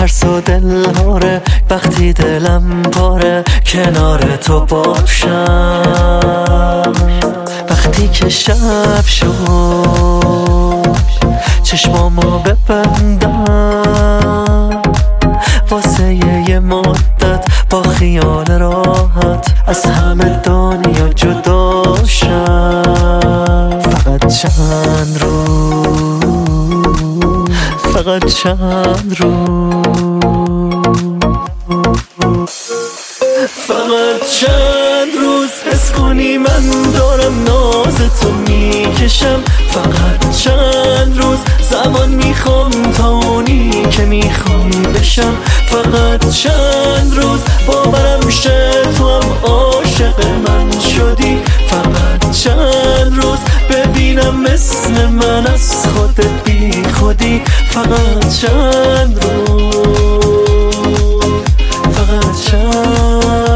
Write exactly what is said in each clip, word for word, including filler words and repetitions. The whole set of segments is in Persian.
ترس و دلهاره وقتی دلم پاره کنار تو باشم. وقتی که شب شد چشمامو ببندم واسه یه مدت با خیال راحت از همه دنیا جدا شم. فقط چند روز فقط چند روز فقط چند روز حس کنی من دارم ناز تو میکشم. فقط چند روز زمان میخوام تا اونی که میخوای بشم. فقط چند روز باورم شه تو هم عاشق من شدی. فقط چند روز ببینم مثل من از خودت بی خودی. فقط چند روز فقط چند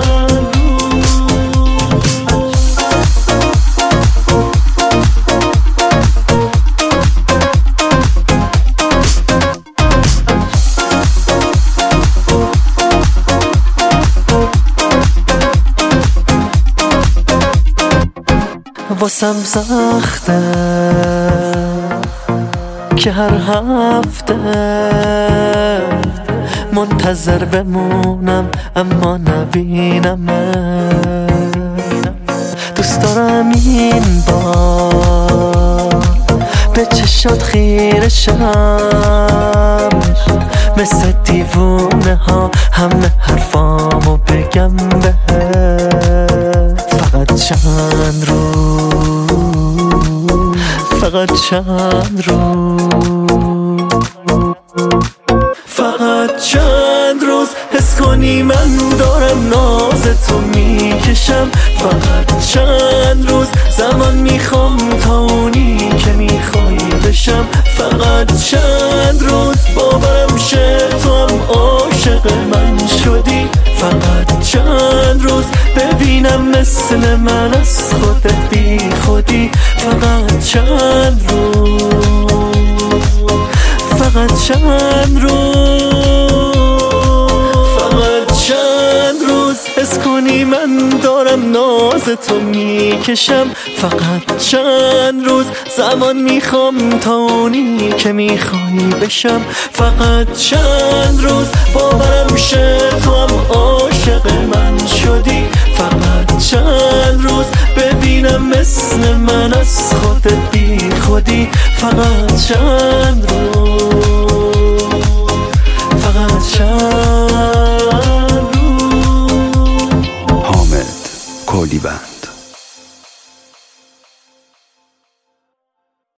واسم سخته که هر هفته منتظر بمونم اما نبینم. دوست دارم این بار به چشات خیره شم مثل دیوونه ها همه حرفامو بگم بهت. فقط چند روز فقط چند روز فقط چند روز حس کنی من دارم ناز تو میکشم. فقط چند روز زمان میخوام تا اونی که میخوای بشم. فقط چند روز باورم شه تو هم عاشق من شدی. فقط چند روز ببینم مثل من از خودت بی خودی. فقط چند روز فقط چند روز فقط چند روز حس کنی من دارم ناز تو میکشم. فقط چند روز زمان میخوام تا اونی که میخوای بشم. فقط چند روز باورم شه تو هم عاشق من شدی. فقط چند روز ببینم مثل من از خودت بی خودی. فقط چند روز فقط چند روز. حامد کولیبند.